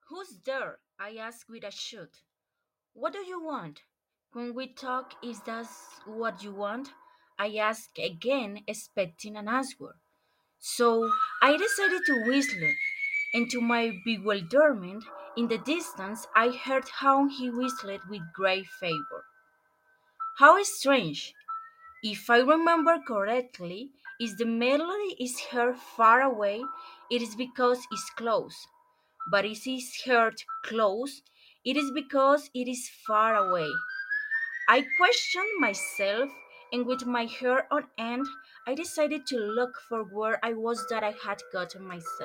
Who's there? I asked with a shout. What do you want? When we talk, is that what you want? I asked again, expecting an answer. So I decided to whistle, and to my bewilderment, in the distance I heard how he whistled with great favor. How strange! If I remember correctly, if the melody is heard far away, it is because it's close. But if it is heard close, it is because it is far away. I questioned myself, and with my hair on end, I decided to look for where I was that I had gotten myself.